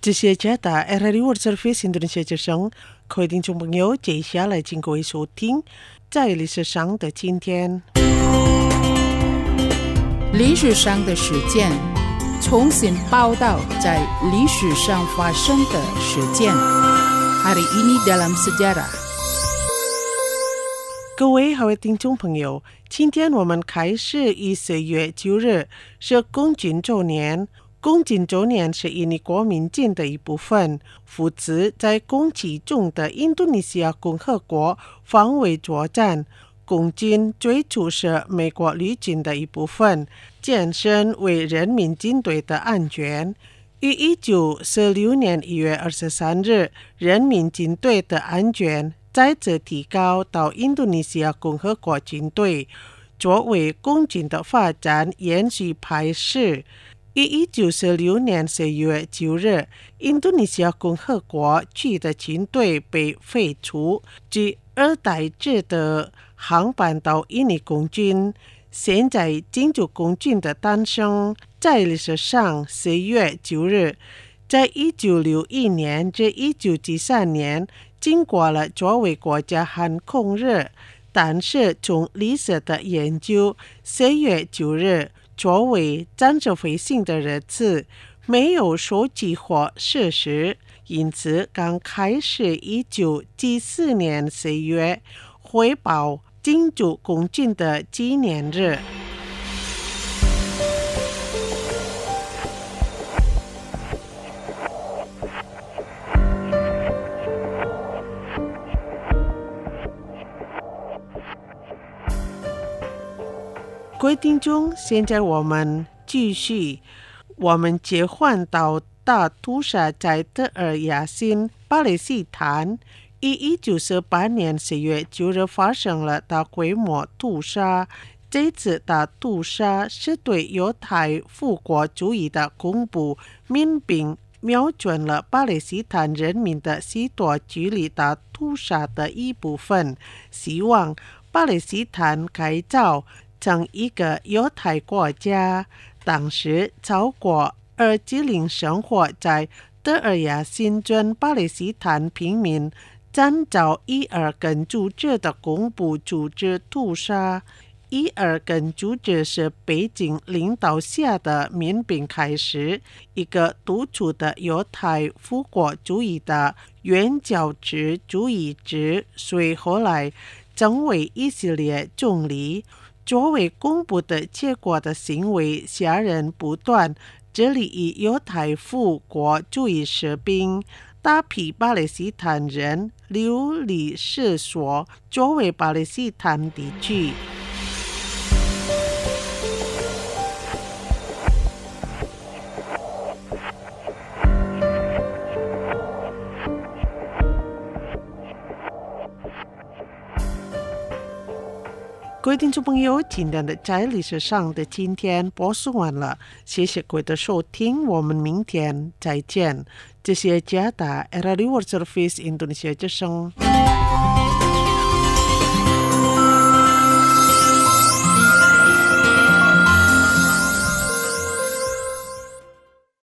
这些加打 Radio Service Indonesia 之声，各位听众朋友，接下来请各位收听在历史上的今天。 历史上的事件，重新报道在历史上发生的事件。Hari ini dalam sejarah。 各位好听众朋友，今天我们开始以4月9日是共军周年。共军周年是印尼国民军的一部分，负责在攻击中的印度尼西亚共和国防卫作战。共军最初是美国陆军的一部分，健身为人民军队的安全。于1946年1月23日，人民军队的安全再次提高到印度尼西亚共和国军队，作为共军的发展延续开始。于1946年4月9日，印度尼西亚共和国区的军队被废除，即2代制的航班到印尼空军。现在金主空军的诞生在历史上4月9日，在1961年至1973年经过了作为国家航空日，但是从历史的研究，4月9日作为战时飞行的日子没有收集或事实，因此刚开始1974年4月汇报金主空军的纪念日。各位听众，现在我们继续，我们切换到大屠杀在德尔雅辛巴勒斯坦。于1948年4月9日发生了大规模屠杀，这次大屠杀是对犹太复国主义的恐怖民兵瞄准了巴勒斯坦人民的许多距离大屠杀的一部分，希望巴勒斯坦改造成一个犹太国家。当时超过2吉林生活在德尔雅辛镇巴勒斯坦平民遭遭伊尔根组织的恐怖组织屠杀。伊尔根组织是北京领导下的民兵开始一个突出的犹太复国主义的原教旨主义者，随后来成为以色列总理。作为恐怖的结果的行为，杀人不断，这里以犹太复国主义士兵，大批巴勒斯坦人流离失所，作为巴勒斯坦地区。各位听众朋友，今天的在历史上的今天播送完了，谢谢各位的收听，我们明天再见。这是加拿大 Radio Service Indonesia 之声。